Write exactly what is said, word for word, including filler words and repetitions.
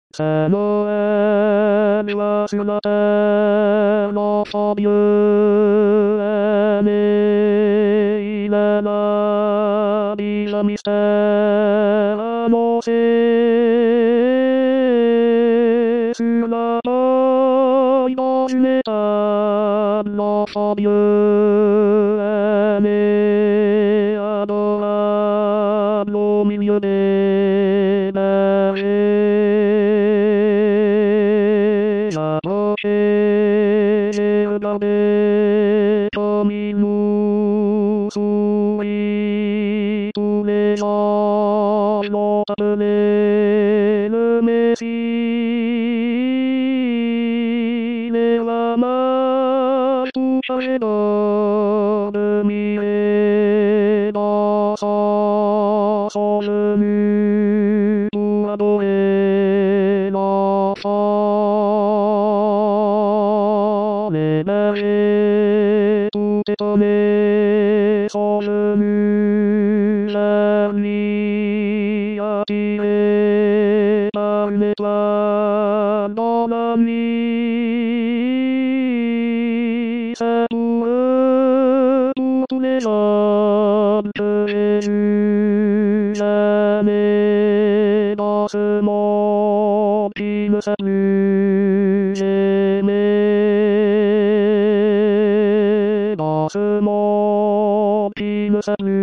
C'est Noël va sur la terre, l'enfant Dieu est né, il est là, dit le mystère annoncé sur la paille dans une étable, l'enfant Dieu est né, adorable au milieu des bergers. J'approchais, j'ai regardé comme il nous sourit. Tous les gens l'ont appelé le Messie. Les ramas tout chargés d'or, de myrrhe et d'encens sont venus pour adorer l'enfant. Les bergers tout étonnés sont venus vers lui, attirés par une étoile dans la nuit. C'est pour eux, pour tous les hommes que Jésus est né dans ce monde qui ne sait plus aimer. Dans ce monde qui ne sait plus